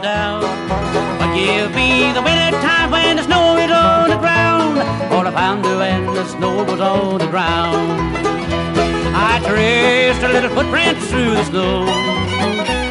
down. But give me the winter time when the snow is on the ground, or the pounder when the snow was on the ground. I traced a little footprint through the snow,